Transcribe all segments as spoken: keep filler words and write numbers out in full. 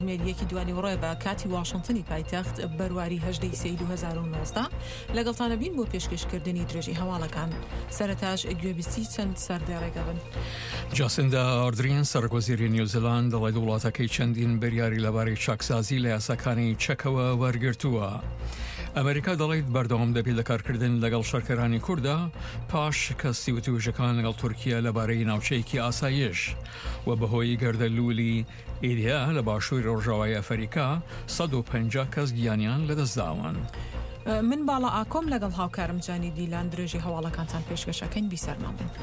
مێریەکی دوانی ڕۆی بە کاتی واشنتنی پایتەخت بەرواری هەژدەی سێی دوو هەزار و نۆزدە لەگەڵتانە بین بۆ پێشکەشکردنی درێژی هەواڵەکان. سەرەتاش گوێبیستی چەند سەردێڕێگە بن. جاسیندا ئاردرین سەرۆکوەزیری نیوزیلاند دەڵێت وڵاتەکەی چەندین بریاری لەبارەی چاکسازی لە یاساکانی چەکەوە وەرگرتووە. ئەمریکا دەڵێت بەردەوام دەبێت لە کارکردن لەگەڵ شەرکەرانی کووردا پاش شکستی وتوێژەکان لەگەڵ تورکیا لەبارەی ناوچەیەکی ئاسایش و بەهۆی گەردەلوولی ئیدیا لە باشووری ڕۆژاوای ئەفریقا سەد و پەنجا کەس گیانیان لەدەستداون. من باڵا ئاکۆم لەگەڵ هاوکارم جانی دیلان درێژی هەواڵەکانتان پێشکەشەکەین بیسەرمان بن.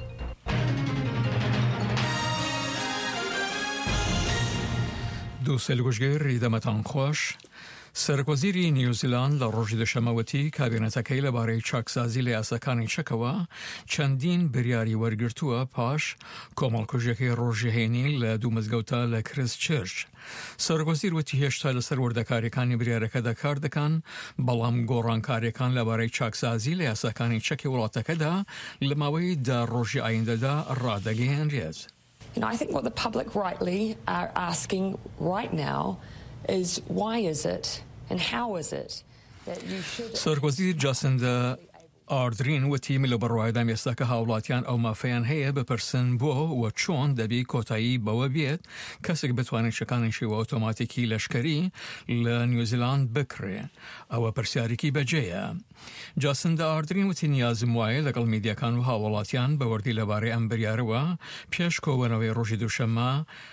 دووسێ لەگوژگەی دەمەتان خۆش. سەرۆکوەزیری نیوزیلاند لە ڕۆژی دوشەمەوەتی کابینەتەکەی لەبارەی چاکسازی لە یاساکانی چەکەوە چەندین بریاری وەرگرتووە پاش کۆمەڵکوژیەکەی ڕۆژهێنی لە دوو مزگەوتە لە کریستچێرچ. سەرۆکوەزیر وتی هێشتا لەسەر وردەکاریەکانی بریارەکەدا کار دەکەن، بەڵام گۆڕانکاریەکان لەبارەی چاکسازی لە یاساکانی چەکی وڵاتەکەدا لە ماوەی دا ڕۆژی ئایندەدا ڕادەگەیەنرێت. You know, I think what the public rightly are asking right now is why is it and how is it that you should... سەرۆکوەزیر جاسیندا ئاردرین وتی میلە بەڕوایدام ئێستاکە هاوڵاتیان ئەو مافەیان هەیە بپرسن بۆ و چۆن دەبی کۆتایی بەوە بێت کەسێک بتوانێت شەکانێکی و ئۆتۆماتیکی لەشکەری لە نیوزیلاند بکرێ. ئەوە پرسیارێکی بەجێیە. جاسیندا ئاردرین وتی نیازم وایە لەگەڵ میدیاکان و هاوڵاتیان بەوردی لەبارەی ئەم بریارەوە پێش کۆبوونەوەی ڕۆژی دووشەممە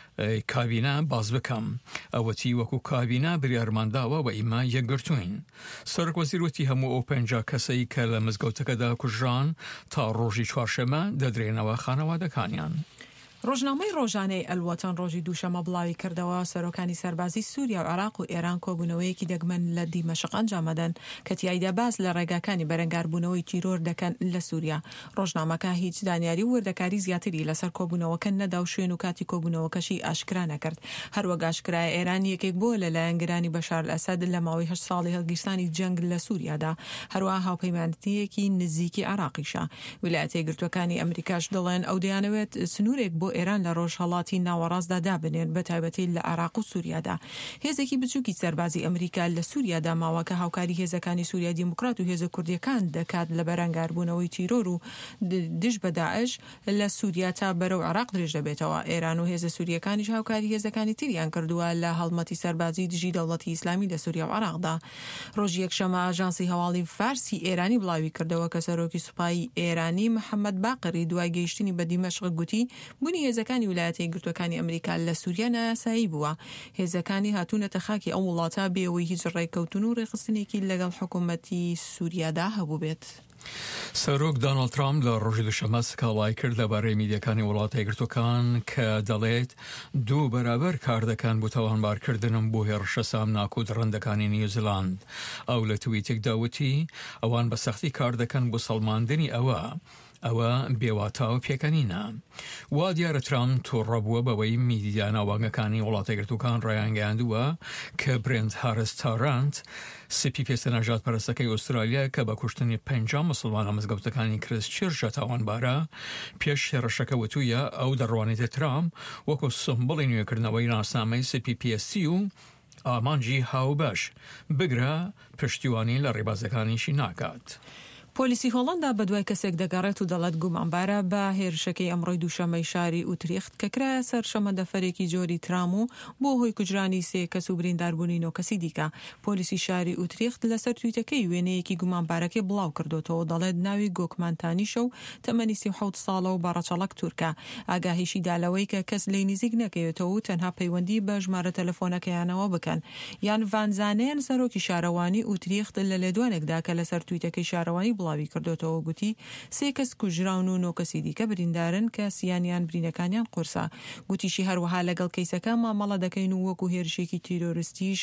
کابینە باز بکەم. ئەوەتی وەکو کابینە بریارمانداوە و ئیما یەکگرتوین. سەرۆکوەزیر وتی هەموو ئەو پەنجا کەسەی کە لە مزگەوتەکەدا کوژران تا ڕۆژی چوارشەممە دەدرێنەوە خانەوادەکانیان. ڕۆژنامەی ڕۆژانەی ئەلوەتەن ڕۆژی دووشەمە بڵاوی کردەوە سەرۆکانی سەربازی سووریا و عێراق و ئێران کۆبوونەوەیەکی دەگمەن لە دیمەشق ئەنجامەدەن کە تیایدا باس لە ڕێگاکانی بەرەنگاربوونەوەی تیرۆر دەکەن لە سووریا. ڕۆژنامەکە هیچ دانیاری و وردەکاری زیاتری لەسەر کۆبوونەوەکە نەدا و شوێن و کاتی کۆبوونەوەکەشی ئاشکرا نەکرد. هەروەک ئاشکرایە ئێران یەکێک بووە لە لایەنگرانی بەشار ئەسەد لە ماوەی هەشت ساڵی هەڵگیرستانی جەنگ لە سووریادا. هەروەها هاوپەیمانیەتی نزیکی عێراقیشە. ویلایەتە یەکگرتووەکانی ئەمریکاش دەڵێن ئەو دەیانەوێت سنوورێک بۆ ئێران لە ڕۆژ هەڵاتی ناوەڕاستدا دابنێن بە تایبەتی لە عێراق و سووریادا. هێزێکی بچووکی سەربازی ئەمریکا لە سووریادا ماوە کە هاوکاری هێزەکانی سووریا دیموکرات و هێزە کوردیەکان دەکات لە بەرەنگاربوونەوەی تیرۆر و دژ بە داعش لە سووریا تا بەرەو عێراق درێژ دەبێتەوە. ئێران و هێزە سووریەکانیش هاوکاری هێزەکانی تریان کردووە لە هەڵمەتی سەربازی دژی دەوڵەتی ئیسلامی لە سووریا و عێراقدا. ڕۆژی یەکشەمە ئاژانسی هەواڵی فارسی ئێرانی بڵاوی کردەوە کە سەرۆکی سوپایی ئێرانی محەممەد باقری دوای گەیشتنی بە دیمەشق گوتی بوونی هێزەکانی ویلایەتە یەکگرتووەکانی ئەمریکا لە سووریا نایاسایی بووە. هێزەکانی هاتوونەتە خاکی ئەو وڵاتە بێەوەی هیچ ڕێککەوتن و ڕێخستنێکی لەگەڵ حکوومەتی سووریادا هەبوو بێت. سەرۆک دۆناڵد ترامپ لە ڕۆژی دووشەممە سکاڵای کرد لەبارەی میدیاکانی وڵاتە یەکگرتووەکان کە دەڵێت دوو بەرابەر کار دەکەن بۆ تاوانبارکردنم بۆ هێرشە سامناک و درڕندەکانی نیوزیلاند. ئەو لە تویتێکدا وتی ئەوان بە سەختی کار دەکەن بۆ سەڵماندنی ئەوە ئەوە بێواتا و پێکەنینە. وا دیارە ترامپ تووڕەبووە بەوەی میدیا ناوانگەکانی وڵاتە یەکگرتووەکان ڕایانگەیاندووە کە برند هارس تارانت سپی پێستە نەژاد پەرستەکەی ئوسترالیا کە بە کوشتنی پەنجا موسڵمانە مزگەوتەکانی کریستچێرچ تاوانبارە پێش هێرشەکە وتوویە ئەو دەڕوانێتە ترامپ وەکو سمبڵی نوێکردنەوەی ناسنامەی سپی پی ئێس سی و ئامانجی هاوبەش بگرە پشتیوانی لە ڕێبازەکانیشی ناکات. پۆلیسی هۆڵەندا بەدوای کەسێک دەگەڕێت و دەڵێت گومانبارە بە هێرشەکەی ئەمڕۆی دووشەمەی شاری ئوتریخت کە کرایە سەر شەمەندەفەرێکی جۆری ترام و بۆ هۆی کوژرانی سێ کەس و برینداربوونی نۆ کەسی دیکە. پۆلیسی شاری ئوتریخت لەسەر تویتەکەی وێنەیەکی گومانبارەکەی بڵاو کردوتەوە دەڵێت ناوی گۆکمانتانیشە و تەمەنی سی و حەوت ساڵە و بەڕەچەڵک تورکە. ئاگاهیشی دالەوەی کە کەس لێی نزیک نەکەوێتەوە و تەنها پەیوەندی بە ژمارە تەلەفۆنەکەیانەوە بکەن. یان ڤانزانەیان سەرۆکی شارەوانی ئوتریخت لە لێدوانێکدا کە لەسەر تویتەکەی شارەوانی بڵاوی کردوتەوە گوتی سێ کەس کوژراون و نۆ کەسی دیکە بریندارن کە سیانیان برینەکانیان قورسا. گوتیشی هەروەها لەگەڵ کەیسەکە مامەڵە دەکەین و وەکو هێرشێکی تیرۆریستیش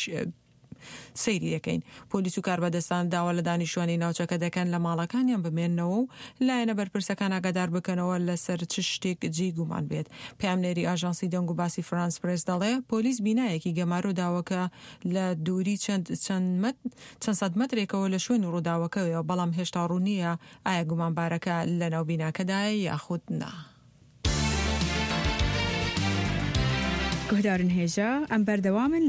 سەیری دەکەین. پۆلیس و کاربەدەستان داوا لە دانیشتوانی ناوچەکە دەکەن لە ماڵەکانیان بمێننەوە و لایەنە بەرپرسەکان ئاگادار بکەنەوە لەسەر چ شتێک جێی گومان بێت. پامنێری ئاژانسی دەنگ و باسی فرانس پرێس دەڵێ پۆلیس بینایەکی گەمارۆ داوەکە لە دووری چەند چەند سەد مەترێکەوە لە شوێن ڕووداوەکەوە، بەڵام هێشتا ڕوونیە ئایا گومانبارەکە لە ناو بیناکەدایە یاخود نا. گهدارن هێژە ئەم بەردەوامن